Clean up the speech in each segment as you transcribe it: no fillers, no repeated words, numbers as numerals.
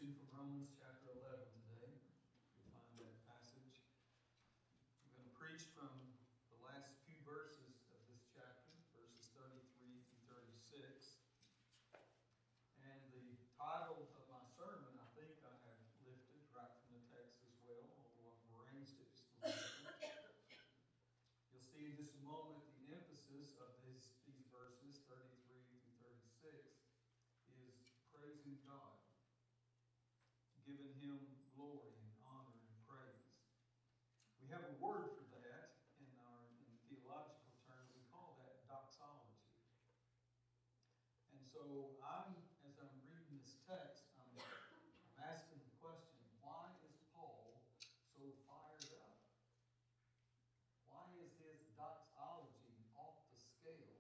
preaching from Romans chapter 11 today. You'll find that passage. I'm going to preach from the last few verses of this chapter, verses 33 through 36. And the title of my sermon, I think I have lifted right from the text as well, although I've arranged it just a little bit. You'll see in just a moment the emphasis of these verses, 33 through 36, is praising God, giving Him glory and honor and praise. We have a word for that in theological terms. We call that doxology. And so as I'm reading this text, I'm asking the question, why is Paul so fired up? Why is his doxology off the scale?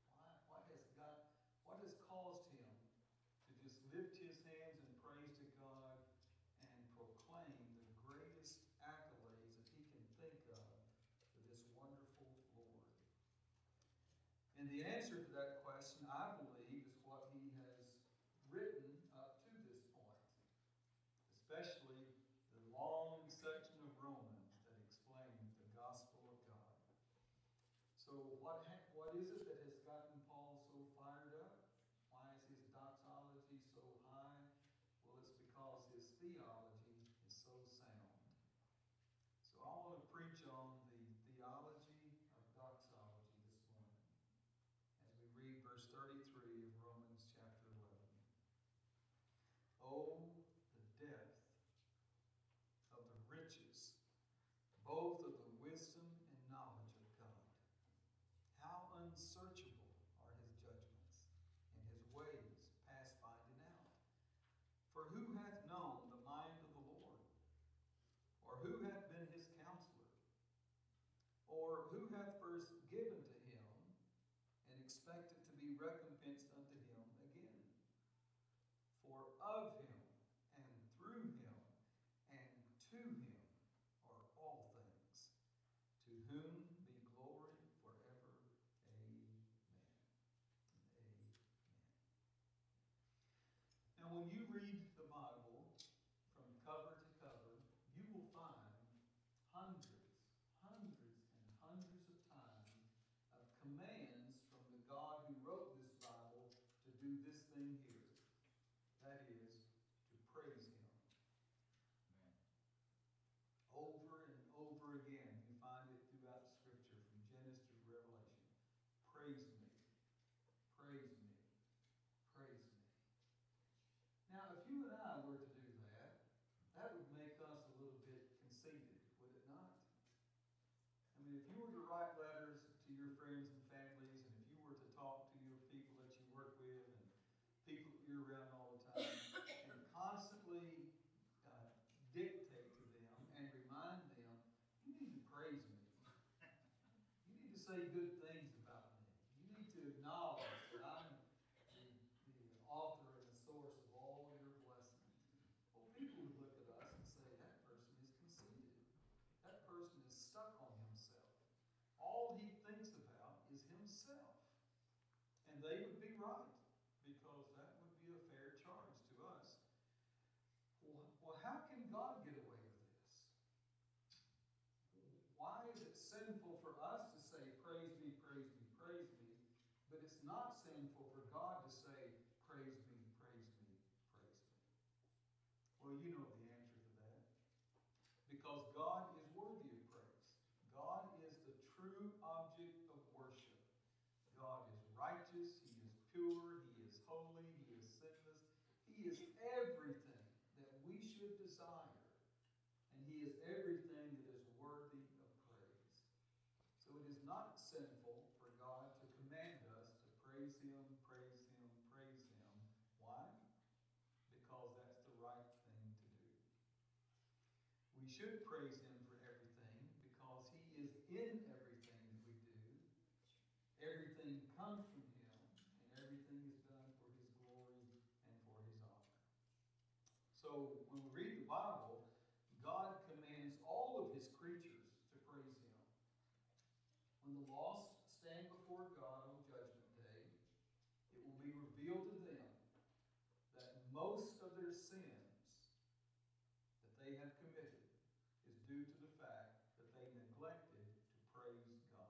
What has caused him to just lift his hands in praise to God and proclaim the greatest accolades that he can think of for this wonderful Lord? And the answer to that question, I believe, is what he has written up to this point, especially the long section of Romans that explains the gospel of God. So what is it that has gotten Paul so fired up? Why is his doxology so high? Well, it's because his theology is so sound. So I want to preach on the theology of doxology this morning as we read verse 33 of Romans chapter 11. Oh, the depth of the riches, both of the wisdom and knowledge of God. How unsearchable are His judgments, and His ways past finding out. For who hath known the mind of the Lord? Or who hath been His counselor? Or who hath first given to Him, and expected to be recompensed unto Him again? For of Him, and through Him, and to Him are all things, to whom be glory forever. Amen. Amen. Now, when you read the Bible from cover to cover, you will find hundreds and hundreds of times of commands from the God who wrote this Bible to do this thing here. That is, to praise Him. Over and over again, you find it throughout Scripture, from Genesis to Revelation. Praise me, praise me, praise me. Now, if you and I were to do that, that would make us a little bit conceited, would it not? I mean, if you were to write letters to your friends and families, and if you were to talk to your people that you work with, and people that you're around all the time, and constantly dictate to them and remind them, you need to praise me. You need to say good things about me. You need to acknowledge that I'm the author and the source of all your blessings. Well, people would look at us and say, that person is conceited. That person is stuck on himself. All he thinks about is himself. And they would be right, because that would be a fair charge to us. Well, how can God get away with this? Why is it sinful for us to say, praise me, praise me, praise me, but it's not sinful for God to say, praise me, praise me, praise me? Well, you know the answer to that. Because God is worthy of praise. God is the true object of worship. God is righteous, He is pure, He is holy, He is sinless. He is everything that we should desire. And He is everything that is worthy of praise. So it is not sinful for God to command us to praise Him, praise Him, praise Him. Why? Because that's the right thing to do. We should praise Him for everything because He is in everything that we do. Everything comes from Him, and everything is done for His glory and for His honor. So when we read the Bible, God commands all of His creatures to praise Him. When the lost stand before God on Judgment Day, it will be revealed to them that most of their sins they have committed is due to the fact that they neglected to praise God.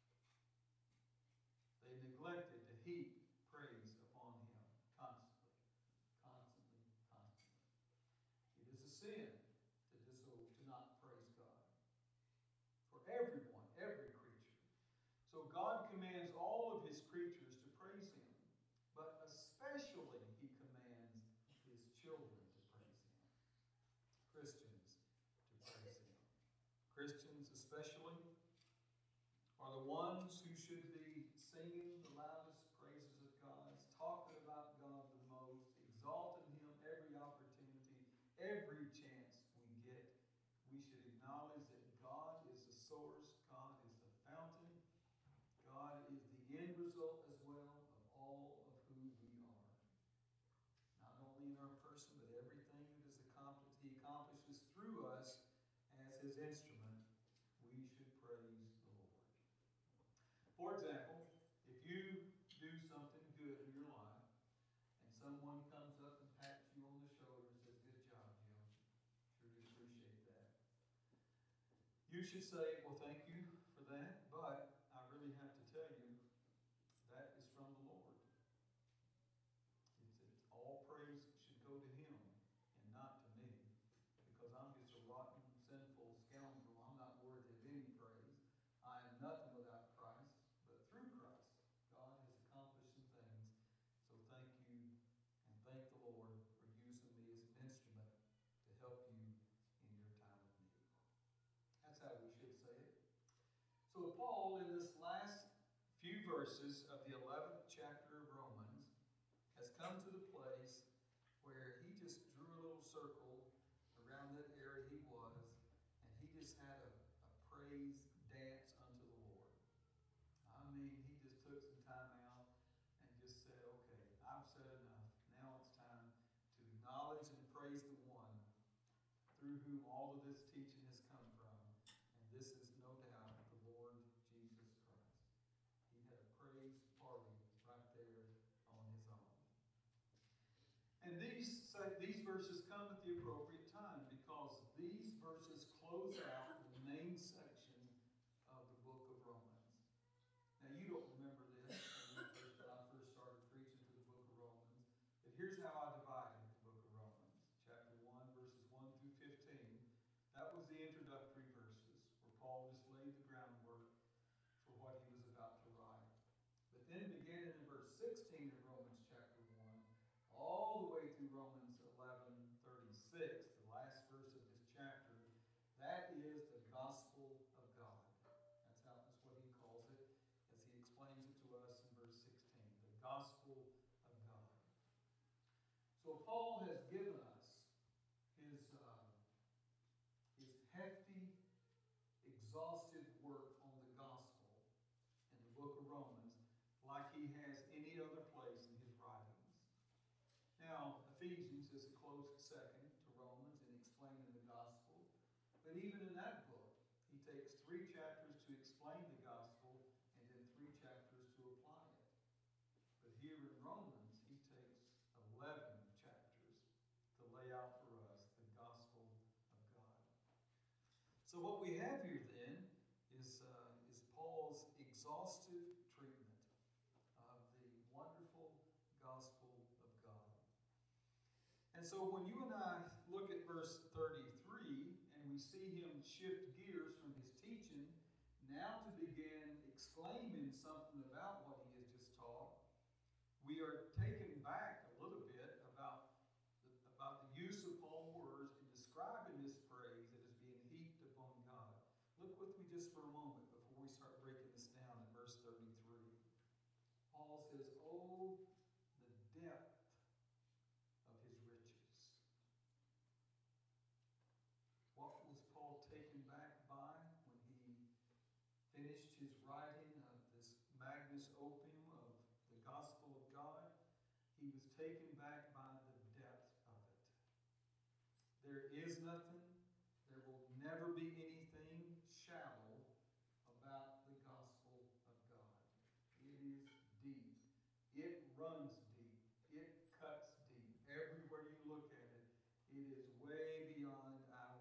They neglected to heap praise upon Him constantly, constantly, constantly. It is a sin to not praise God. For everyone, every creature. So God commands all of His creatures to praise Him, but especially He commands His children to praise Him. Christians to praise Him. Christians especially are the ones who should be singing the loudest praises of God, talking about God the most, exalting Him every opportunity, every chance we get. We should acknowledge that God is the source, God is the fountain, God is the end result as well of all of who we are. Not only in our person, but everything that is accomplished, He accomplishes through us as His instrument. We should praise the Lord. For example, if you do something good in your life, and someone comes up and pats you on the shoulder and says, "Good job, Jim. Truly appreciate that." You should say, "Well, thank you for that, but I really have to tell you, that is from the Lord. All praise should go to Him and not to me, because I'm just a rotten, sinful scoundrel. I'm not worthy of any praise. I am nothing without Christ, but through Christ, God has accomplished some things. So thank you and thank the Lord for using me as an instrument to help you in your time of need." That's how we should say it. So Paul, in this last few verses of the 11th chapter of Romans, has come to the place where he just drew a little circle around that area he was, and he just had a praise dance unto the Lord. I mean, he just took some time out and just said, "Okay, I've said enough. Now it's time to acknowledge and praise the one through whom all of this teaching has come from." And this is no doubt the Lord Jesus Christ. He had a praise party right there on his own. And these verses come at the appropriate time, because these verses close out the main section of the book of Romans. Now, you don't remember this when I first started preaching through the book of Romans, but here's how I divided the book of Romans. Chapter 1, verses 1 through 15. That was the introductory verses, where Paul just laid the groundwork for what he was about to write. But then beginning in verse 16 of Romans chapter 1, all the way through Romans 11:36, the last verse of this chapter, that is the gospel of God. That's what he calls it, as he explains it to us in verse 16, the gospel of God. So Paul has given us his hefty, exhaustive work on the gospel in the book of Romans, like he has any other place in his writings. Now, Ephesians is a close second to Romans in explaining the gospel. But even in that book, he takes 3 chapters to explain the gospel and then 3 chapters to apply it. But here in Romans, he takes 11 chapters to lay out for us the gospel of God. So what we have here then is Paul's exhaustive treatment of the wonderful gospel of God. And so when you and I look at verse 33 and we see him shift gears from his teaching now to begin exclaiming something about what he has just taught, we are taken back a little bit about the use of Paul's words in describing this praise that is being heaped upon God. Look with me just for a moment before we start breaking this down in verse 33. Paul says, "Oh, the depth of his riches." What was Paul taken back by when he finished his writing of this magnus opus of the gospel of God? He was taken back by the depth of it. There is nothing, there will never be anything shallow about the gospel of God. It is deep. It runs deep. It cuts deep. Everywhere you look at it, it is way beyond our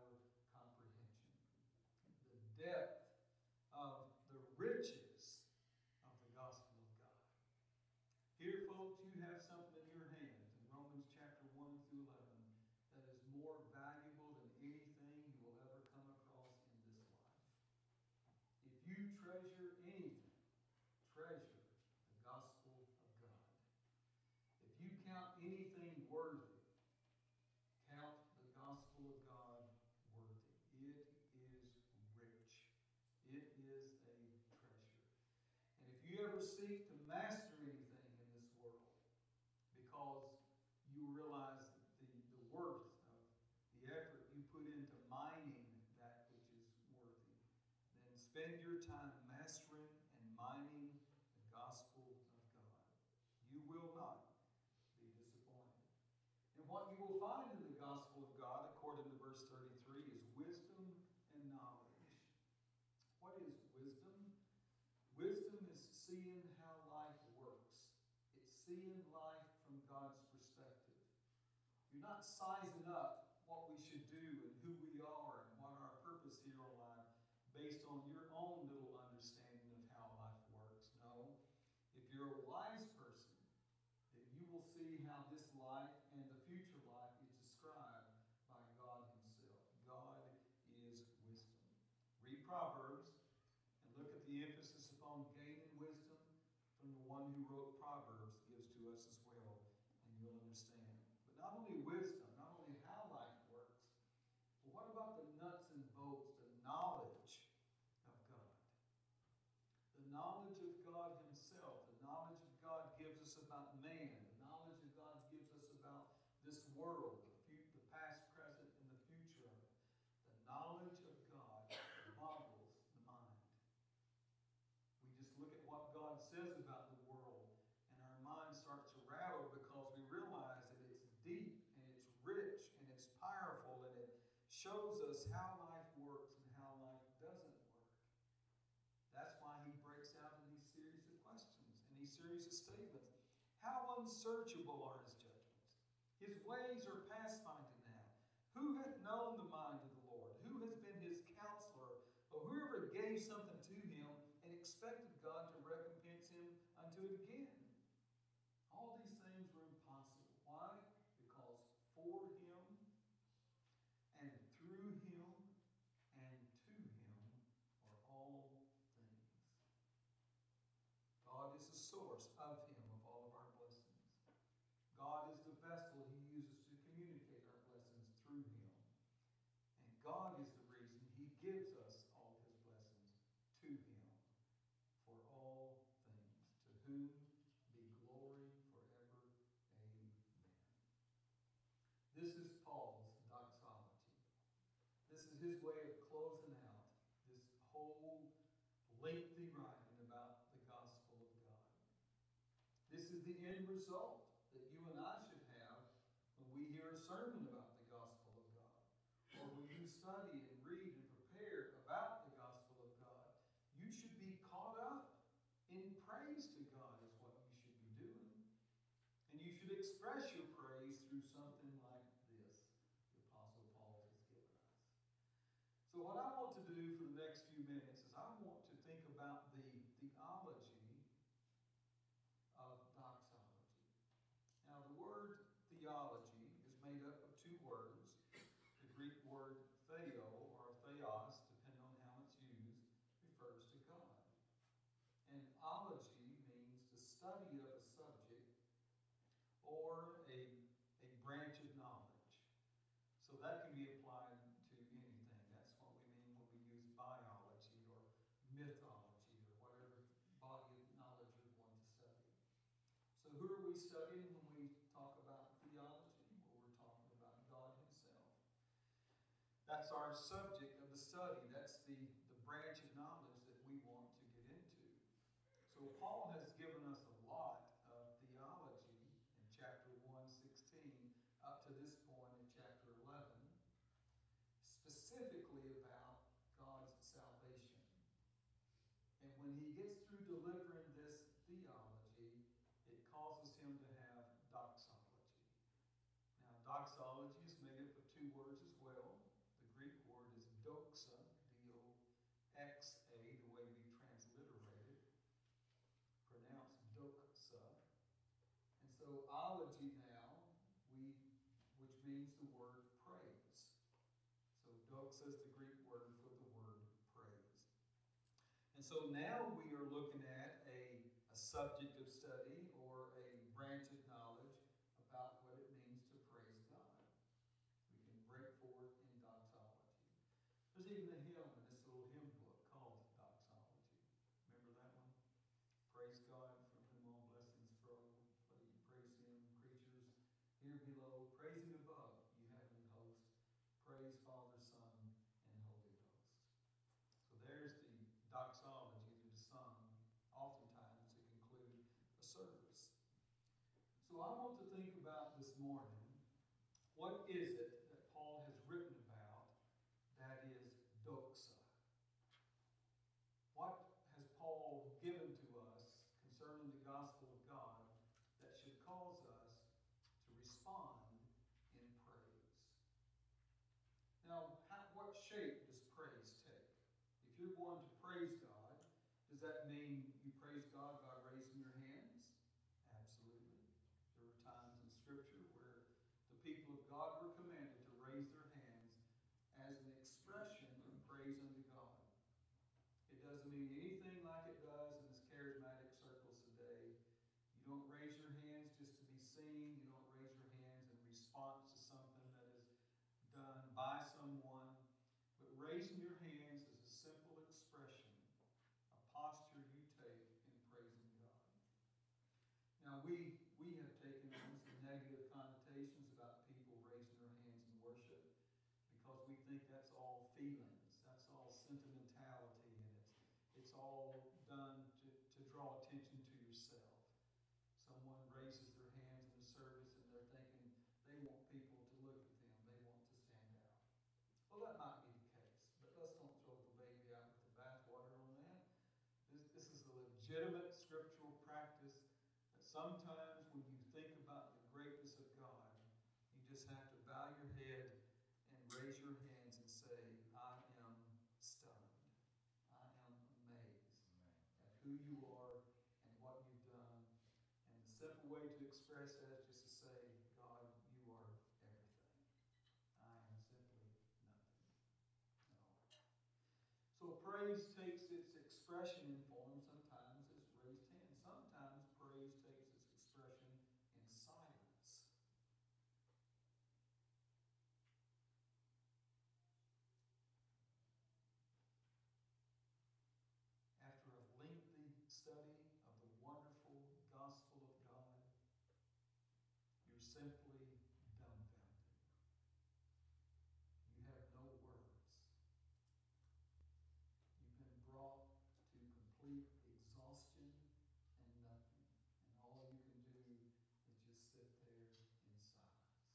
more valuable than anything you will ever come across in this life. If you treasure anything, treasure the gospel of God. If you count anything worthy, count the gospel of God worthy. It is rich. It is a treasure. And if you ever seek to master anything in this world, because you realize the worth of the effort you put into mining that which is worthy, then spend your time mastering and mining the gospel of God. You will not be disappointed. And what you will find in the gospel of God, according to verse 33, is wisdom and knowledge. What is wisdom? Wisdom is seeing how life works. It's seeing life from God's perspective. You're not sizing up what we should do and who we are and what our purpose here in life based on your own little understanding of how life works. No. If you're a wise person, then you will see how this life and the future life is described by God Himself. God is wisdom. Read Proverbs and look at the emphasis upon gaining wisdom from the one who wrote Proverbs gives to us as well, and you'll understand. But not only wisdom, not only how life works, but what about the nuts and bolts, the knowledge of God? The knowledge of God Himself, the knowledge of God gives us about man, the knowledge of God gives us about this world, the past, present, and the future of it. The knowledge of God boggles the mind. We just look at what God says about the world, and our mind starts to rattle because we realize that it's deep, and it's rich, and it's powerful, and it shows us how life works and how life doesn't work. That's why He breaks out in these series of questions and these series of statements. How unsearchable are His judgments? His ways are past finding out. Who hath known the mind of the Lord? Who has been His counselor? Or whoever gave something to Him and expected God to recompense him unto it again? All these things were impossible. Why? Because for Him and through Him and to Him are all things. God is the source of Him, of all of our blessings. God is the vessel He uses to communicate our blessings through Him. And God is the reason He gives us all His blessings to Him for all things, to whom be glory forever. Amen. This is Paul's doxology. This is his way of closing out this whole lengthy writing about the gospel of God. This is the end result that you and I should have when we hear a sermon about the gospel of God, or when you study and read and prepare about the gospel of God. You should be caught up in praise to God is what you should be doing. And you should express your praise through something like this the Apostle Paul has given us. So what I want to do for the next few minutes is I want to think about the theology of doxology. Now the word theology is made up of two words. The Greek word theo or theos, depending on how it's used, refers to God. And ology means the study of a subject or a branch of knowledge. So that can be applied to anything. That's what we mean when we use biology or mythology or whatever body of knowledge you're going to study. So who are we studying when we talk about theology? Well, we're talking about God Himself. That's our subject of the study. That's the branch of knowledge that we want to get into. So Paul has given us a lot of theology in chapter 1:16 up to this point in chapter 11, specifically about God's salvation. And when he gets through delivering this theology, it causes him to have doxology. Now, doxology is made up of two words as well. The Greek word is doxa, D-O-X-A, the way we transliterate it, pronounced doxa. And so, ology now, which means the word praise. So doxa is the Greek word for the word praise. And so now we are looking at a subject of study or a branch of knowledge about what it means to praise God. We can break forth in doxology. There's even a hymn in this little hymn book called Doxology. Remember that one? Praise God from whom all blessings flow. Praise Him, creatures here below. Praise Him above, you heavenly host. Praise Father, Son, and Holy Ghost. So there's the doxology that is sung oftentimes to conclude a service. So I want to think about this morning, what is it that Paul has written about that is doxa? What has Paul given to us concerning the gospel of God that should cause us to respond in praise? Now, what shape does praise take? If you're going to praise God, does that mean you praise God by raising your hands? Absolutely. There were times in Scripture where the people of God were commanded to raise their hands as an expression of praise unto God. It doesn't mean anything like it does in this charismatic circles today. You don't raise your hands just to be seen. You don't raise your hands in response to something that is done by someone. But raising your hands is a simple expression, a posture you take in praising God. Now, we have taken on some negative connotations about people raising their hands in worship because we think that's all feelings, that's all sentimentality, and it's all done to draw attention to yourself. Someone raises their hands in the service and they're thinking they want people to look at them, they want to stand out. Well, that might be the case, but let's don't throw the baby out with the bathwater on that. This is a legitimate scriptural practice that sometimes when you think about the greatness of God, you just have to bow your head and raise your hands and say, I am stunned. I am amazed at who you are and what you've done. And the simple way to express that is just to say, God, you are everything. I am simply nothing at all. So praise takes its expression in form sometimes as raised hands. Sometimes praise takes its expression in silence. After a lengthy study of the wonderful gospel of God, you're simply dumbfounded. You have no words. You've been brought to complete exhaustion and nothing. And all you can do is just sit there in silence.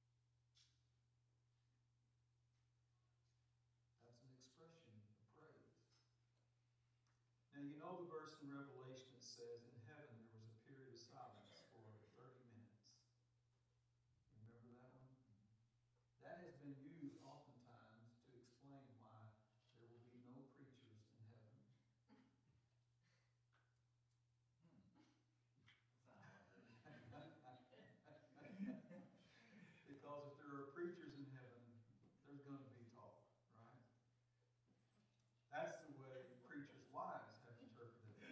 That's an expression of praise. Now, you know the verse in Revelation that says, in heaven there was a period of silence for 30 minutes. Remember that one? That has been used oftentimes to explain why there will be no preachers in heaven. Because if there are preachers in heaven, there's going to be talk, right? That's the way preachers' wives have interpreted it.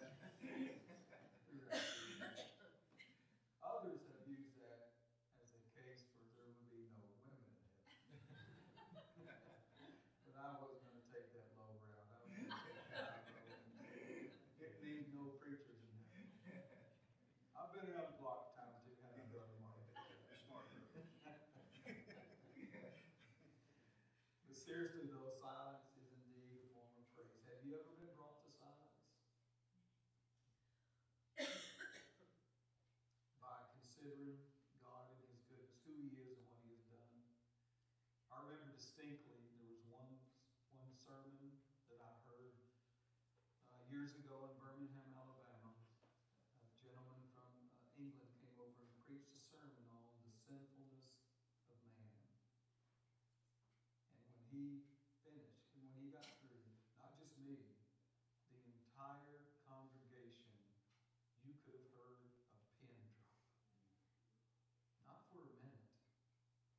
Others have used that as a case for there would be no women in heaven. But I wasn't going to take that low route. I was going to take that low. It means no preachers in heaven. I've been around the block time too, haven't I, Brother Mark? You're smart, brother. But seriously though, silence is indeed a form of praise. Have you ever been brought to silence? By considering God and His goodness, who He is and what He has done. I remember distinctly there was one sermon that I heard years ago in Birmingham, Alabama. A gentleman from England came over and preached a sermon on the sinfulness of man. And when he finished, and when he got through, not just me, the entire congregation, you could have heard a pin drop. Not for a minute,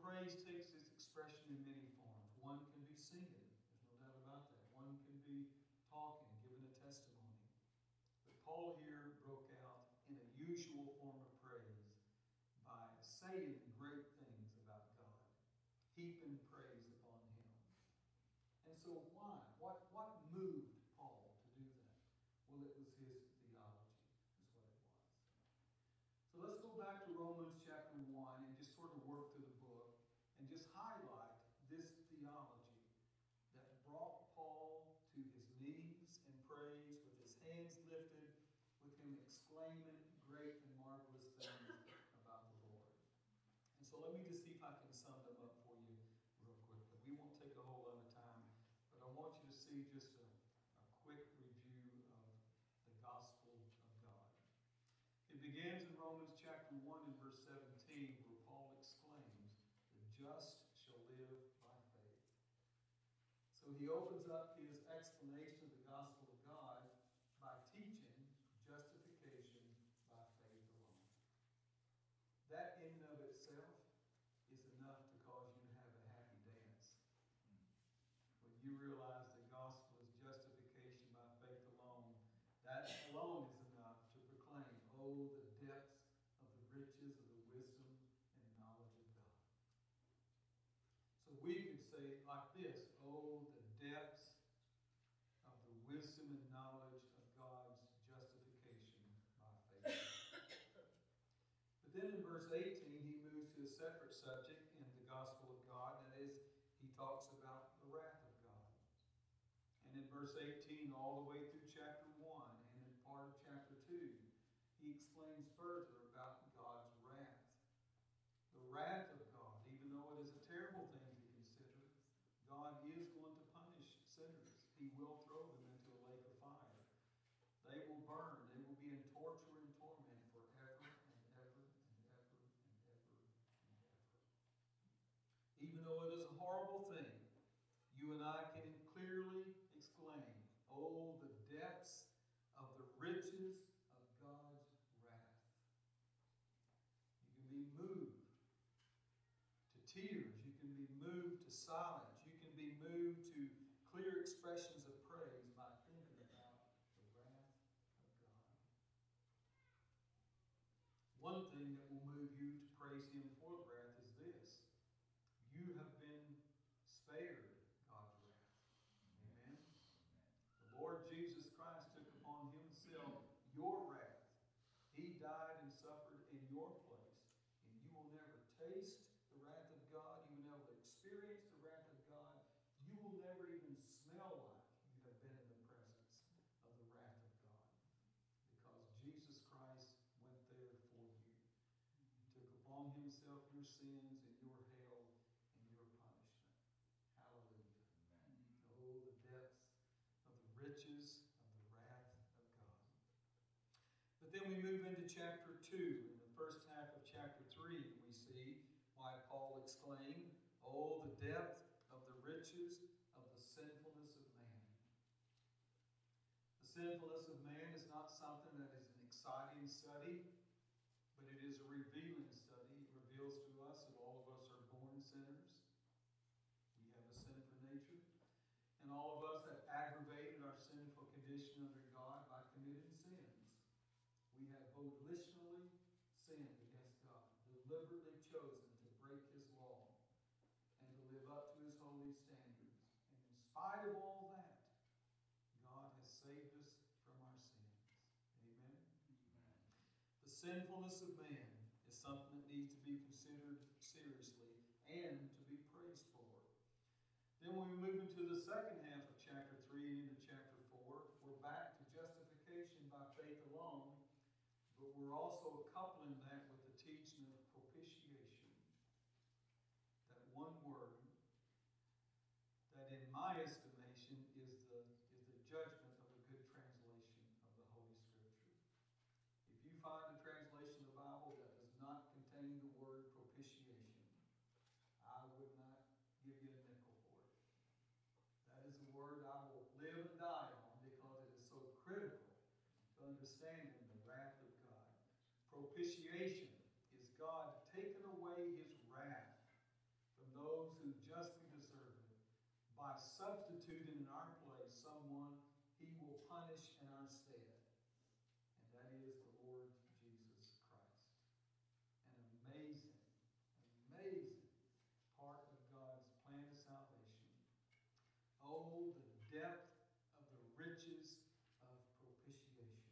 praise takes its expression in many forms. One can be singing, there's no doubt about that. One can be talking, giving a testimony. But Paul here broke out in a usual form of praise by saying great things about God, heaping praise upon him. And so why? What moved Paul to do that? Well, it was his theology, is what it was. So let's go back to Romans chapter 1 and just sort of work through the book and just highlight this theology that brought Paul to his knees in praise with his hands lifted, with him exclaiming great and marvelous things about the Lord. And so let me just see if I can sum them up for you real quickly. We won't take a whole lot of time, but I want you to see just a quick review of the gospel of God. It begins in Romans chapter 1 and verse 17, where Paul exclaims, "The just shall live by faith." So he opens up his explanation of the gospel of God by teaching justification by faith alone. That in and of itself is enough to cause you to have a happy dance. When you realize the gospel is justification by faith alone, that alone is enough to proclaim, oh, the depths of the riches of the wisdom and knowledge of God. So we could say it like this, oh, the depths of the wisdom and knowledge of God's justification by faith. But then in verse 18, he moves to a separate subject in the gospel of God, that is, he talks about the wrath of God. And in verse 18, all the way through chapter 1 and in part of chapter 2, he explains further about God's wrath. The wrath of God, even though it is a terrible thing to consider, God is going to punish sinners. He will throw them into a lake of fire. They will burn. They will be in torture and torment forever and ever and ever and ever and ever. Even though it is a horrible thing, you and I can clearly exclaim, oh, the depths of the riches of God's wrath. You can be moved to tears. You can be moved to silence. You can be moved to clear expressions of praise by thinking about the wrath of God. One thing that will move you to praise him for the wrath is this. You have been spared God's wrath. Amen? The Lord Jesus Christ took upon himself your wrath. He died and suffered in your place. And you will never taste the wrath of God. You will never experience the wrath of God. You will never even smell like you have been in the presence of the wrath of God. Because Jesus Christ went there for you. He took upon himself your sins and your hell and your punishment. Hallelujah. Amen. Oh, the depths of the riches of the wrath of God. But then we move into chapter 2. In the first half of chapter 3, we see why Paul exclaimed, oh, the depth of the riches of the sinfulness of man. The sinfulness of man is not something that is an exciting study, but it is a revealing study. It reveals to us that all of us are born sinners. We have a sinful nature. And all of us have aggravated our sinful condition under God by committing sins. We have volitionally sinned against God, deliberately chosen to break his law and to live up to his holy standards. And in spite of all that, God has saved us from our sins. Amen? Amen. The sinfulness of man is something that needs to be considered seriously and to be praised for. Then when we move into the second half of chapter 3 and into chapter 4, we're back to justification by faith alone, but we're also coupling that with the teaching of propitiation. That one word that in my estimation is the judgment of a good translation of the Holy Scripture. If you find a translation of the Bible that does not contain the word propitiation, I would not give you a nickel for it. That is a word I will live and die on because it is so critical to understanding the wrath of God. Propitiation is God taking away his wrath substituted in our place someone he will punish in our stead. And that is the Lord Jesus Christ. An amazing, amazing part of God's plan of salvation. Oh, the depth of the riches of propitiation.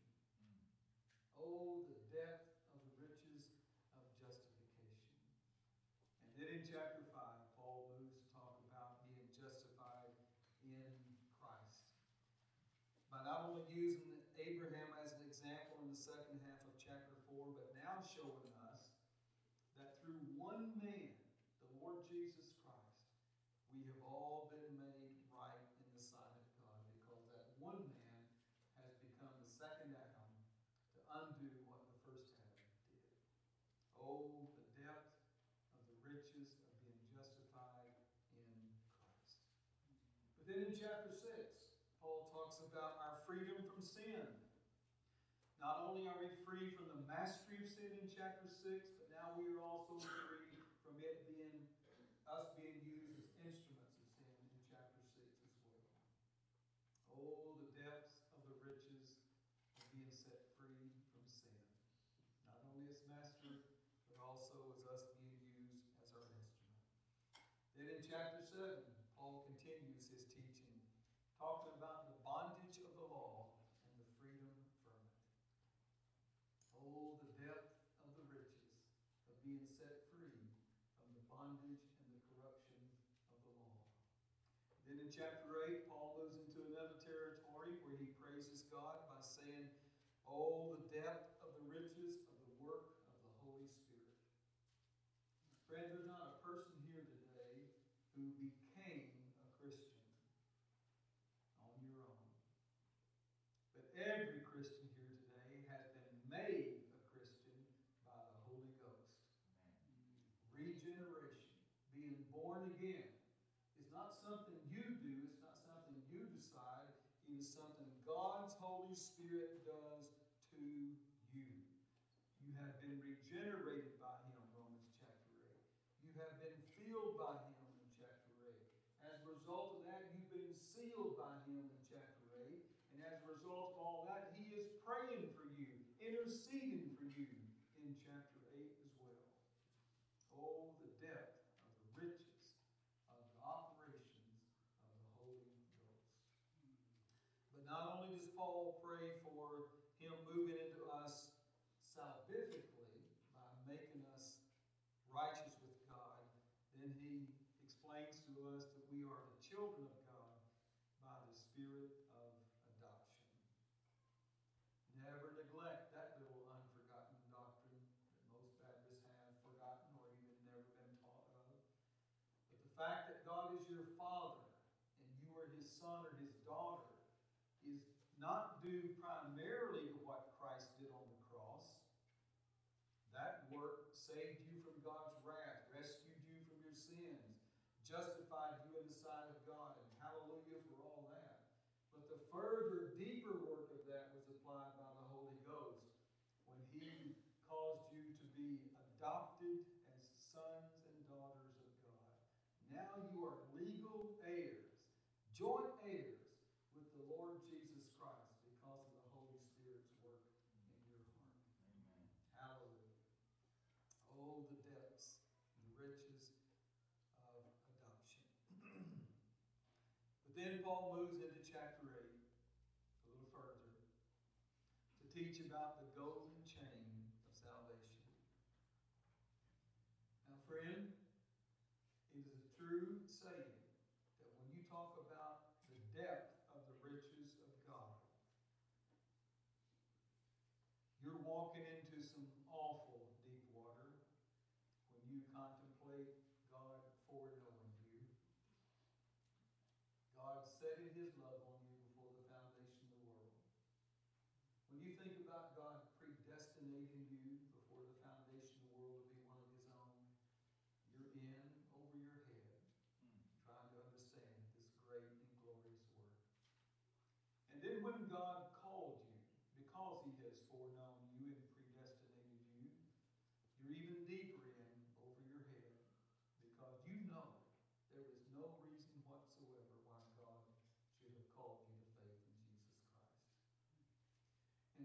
Oh, the depth of the riches of justification. And then in chapter 5, Paul moves to talk about being justified in Christ. By not only using Abraham as an example in the second half of chapter 4, but now showing us that through one man, the Lord Jesus Christ, we have all been made right in the sight of God, because that one man has become the second Adam to undo what the first Adam did. Oh, the depth of the riches of being justified in Christ. But then in chapter 6, Paul talks about our freedom from sin. Not only are we free from the mastery of sin in chapter 6, but now we are also free from it being us being used as instruments of sin in chapter 6 as well. Oh, the depths of the riches of being set free from sin. Not only as master, but also as us being used as our instrument. Then in chapter 7, Paul continues his teaching, talking about the bondage of the law and the freedom from it. Oh, the depth of the riches of being set free from the bondage and the corruption of the law. Then in chapter 8, Paul moves into another territory where he praises God by saying, oh, the depth of the riches of the work of the Holy Spirit. Friend, there's not a person here today who became a Christian on your own. But every Christian here today has been made a Christian by the Holy Ghost. Regeneration, being born again, is not something you do, it's not something you decide, it is something God's Holy Spirit does to you. You have been regenerated by Him, Romans chapter 8. You have been filled by Him in chapter 8. As a result of that, you've been sealed by Him in chapter 8. And as a result of all that, He is praying for you, interceding for you in chapter 8 as well. Oh, the depth of the riches of the operations of the Holy Ghost. But not only does Paul pray for Him moving into us salvifically by making us righteous with God, then he explains to us that we are the children of God by the Spirit of adoption. Never neglect that little unforgotten doctrine that most Baptists have forgotten or even never been taught of. But the fact that God is your Father and you are His son or His daughter is not due primarily to what Christ did on the cross. That work saved you from God's wrath, rescued you from your sins, justified you in the sight of God, and hallelujah for all that. But the further, deeper work of that was applied by the Holy Ghost when He caused you to be adopted as sons and daughters of God. Now you are legal heirs, joint heirs with the Lord Jesus Christ because of the Holy Spirit's work in your heart. Amen. Hallelujah. Oh, the depths, the riches of adoption. But then Paul moves into chapter 8, a little further, to teach about the golden chain of salvation. Now, friend, it is a true saying that when you talk about the depth of the riches of God, you're walking into some awful deep water when you contemplate God foreknowing you. God setting His love on you before the foundation of the world. When you think about God predestinating you before the foundation of the world to be one of His own, you're in over your head trying to understand this great and glorious work. And then when God called you, because He has foreknown you and predestinated you, you're even deeper in over your head because you know there is no reason whatsoever why God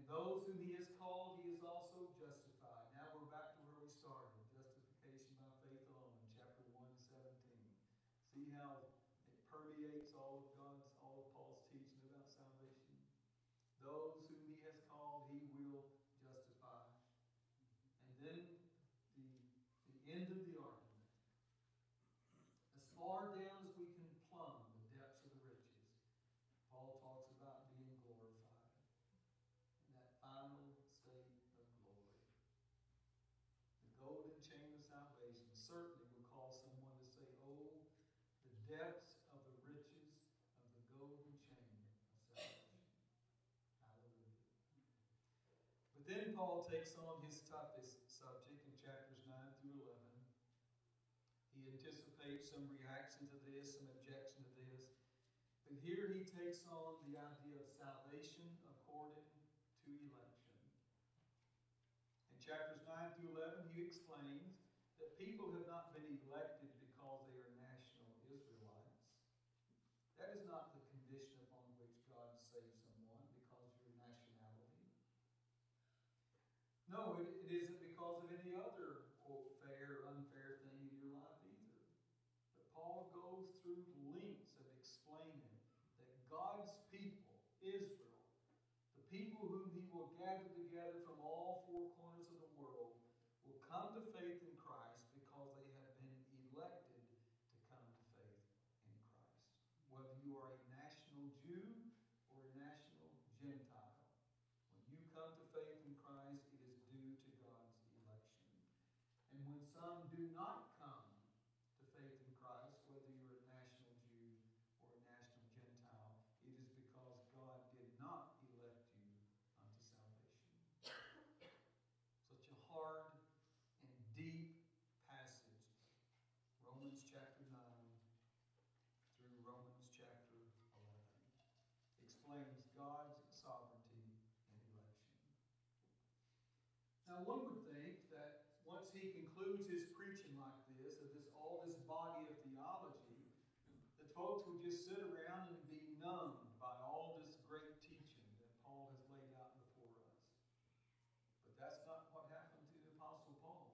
those whom he has called, he has also justified. Now we're back to where we started. Justification by faith alone, chapter 1:17. See how it permeates all of Paul's teaching about salvation? Those whom he has called, he will justify. And then the end of the argument. As far down as we can plumb the depths of the riches, Paul talks about being glorified. In that final state of glory. The golden chain of salvation certainly will cause someone to say, oh, the depths of the riches of the golden chain of salvation. Hallelujah. But then Paul takes on his toughest subject in chapters 9 through 11. He anticipates some reaction to this, some objection to this. But here he takes on the idea of salvation according to election. In chapters 9 through 11, he explains that people have not been elected because they are national Israelites. That is not the condition upon which God saves someone, because of your nationality. No, it isn't because of any other, quote, fair or unfair thing in your life either. But Paul goes through lengths of explaining that God's people, Israel, the people whom he will gather together from all four corners of the world, will come to faith in Christ because they have been elected to come to faith in Christ. Whether you are a national Jew or a national Gentile, when you come to faith in Christ, it is due to God's election. And when some do not come to faith in Christ, whether you're a national Jew or a national Gentile, it is because God did not elect you unto salvation. Such a hard and deep passage. Romans chapter 9 through Romans chapter 11 explains God's sovereignty and election. Now one would think that once he concludes his preaching like this, of all this body of theology, that folks would just sit around and be numbed by all this great teaching that Paul has laid out before us. But that's not what happened to the Apostle Paul.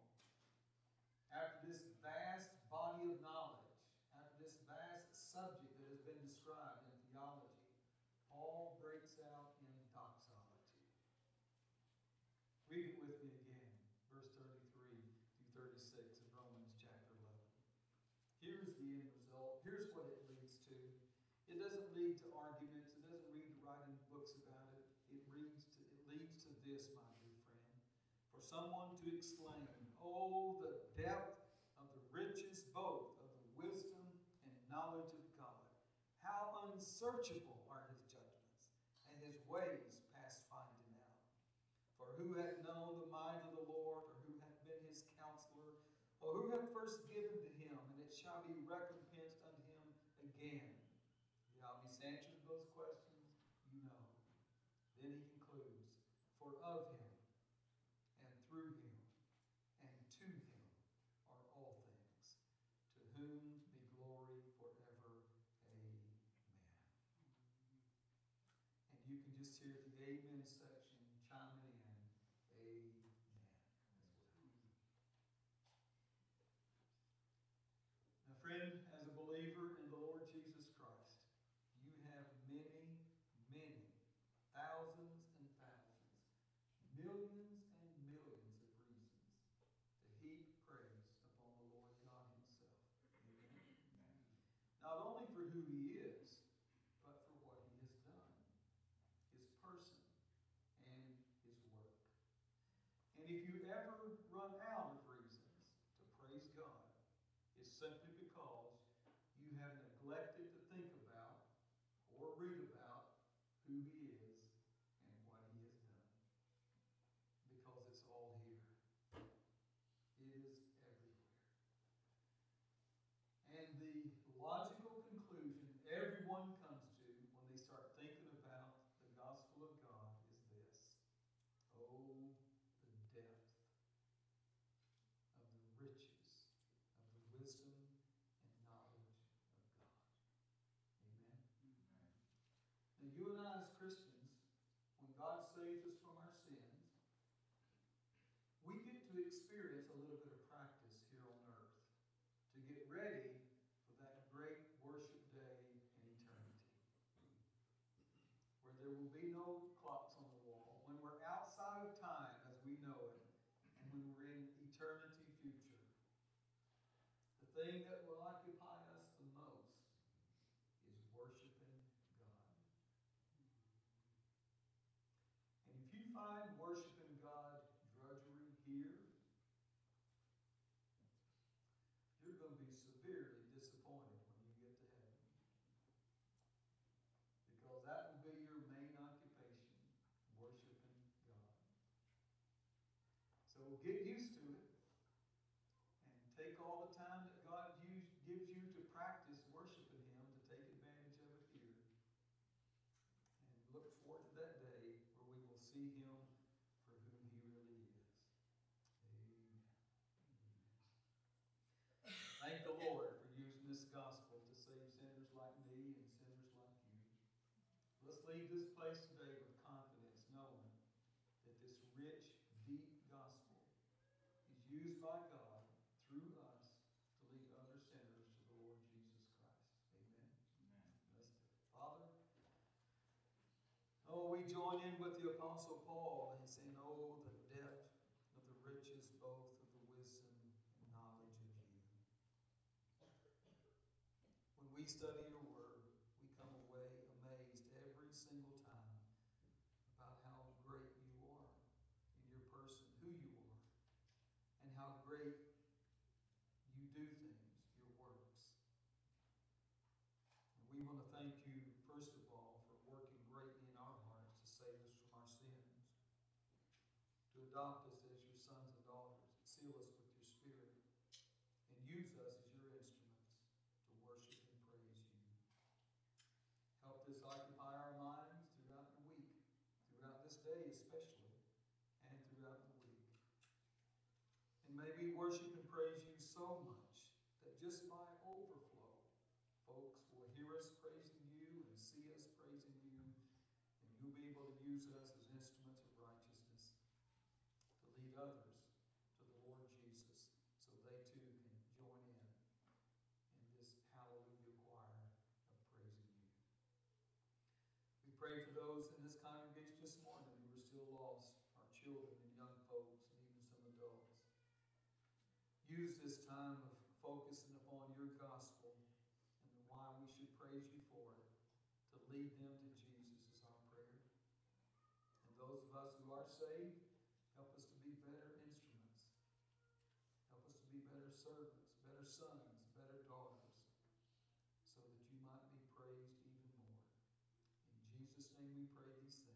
After this vast body of knowledge, after this vast subject that has been described in theology, Paul breaks out in doxology. Read it with me again, verse 33 through 36 of Romans chapter 11. Here's the end result. Here's what it leads to. It doesn't lead to arguments. It doesn't lead to writing books about it. It leads to this, my dear friend. For someone to exclaim, oh, the depth of the riches both of the wisdom and knowledge of God. How unsearchable are his judgments, and his ways past finding out. For who hath known the mind of the Lord, or who hath been his counselor, or who hath first given to him, and it shall be recompensed unto him again? The obvious answer to those questions, you know. Then he concludes, for of him, and through him, and to him are all things, to whom be glory forever. Amen. And you can just hear the amen section chiming in. Amen. Now, friend, as a believer in the Lord Jesus Christ, you have many, many, thousands and thousands, millions and millions of reasons to heap praise upon the Lord God himself. Amen. Not only for who he is, but for what he has done, his person, and his work. And if you ever run out of reasons to praise God, it's simply because you have neglected to think about or read about who he is and what he has done. Because it's all here. It is everywhere. And the logical conclusion everyone comes to when they start thinking about the gospel of God is this. Oh, the depth of the riches of the wisdom and knowledge of God. Amen? Amen. Now, you and I as Christians, when God saves us from our we get to experience a little bit of practice here on earth to get ready for that great worship day in eternity, where there will be no clocks on the wall, when we're outside of time as we know it, and when we're in eternity future. The thing that will occupy us the most is worshiping God. And if you find worshiping God drudgery here, you're going to be severely disappointed when you get to heaven. Because that will be your main occupation, worshiping God. So get used to it and take all the time that God gives you to practice worshiping Him, to take advantage of it here. And look forward to that day where we will see Him for who He really is. Amen. Thank the Lord for using this gospel to save sinners like me and sinners like you. Let's leave this place today with confidence, knowing that this rich, deep gospel is used by God through us to lead other sinners to the Lord Jesus Christ. Amen. Amen. Let's do it. Father, we join in with the Apostle Paul in saying, oh, the depth of the riches both of the wisdom and knowledge of you. When we study your word, we come away amazed every single time about how great you are in your person, who you are, and how great you do things, your works. And we want to thank you, first of all, for working greatly in our hearts to save us from our sins, to adopt us as your sons and daughters, seal us with your Spirit, and use us as your instruments to worship and praise you. Help this occupy our minds throughout the week, throughout this day especially, and throughout the week. And may we worship and praise you so much that just by overflow, folks will hear us praising you and see us praising you, and you'll be able to use us as instruments of righteousness to lead others to the Lord Jesus so they too can join in this hallelujah choir of praising you. We pray for those in this congregation this morning who are still lost, our children and young folks and even some adults. Use this time of focusing upon your gospel and why we should praise you for it to lead them to Jesus is our prayer. And those of us who are saved, help us to be better instruments. Help us to be better servants, better sons, better daughters, so that you might be praised even more. In Jesus' name we pray these things.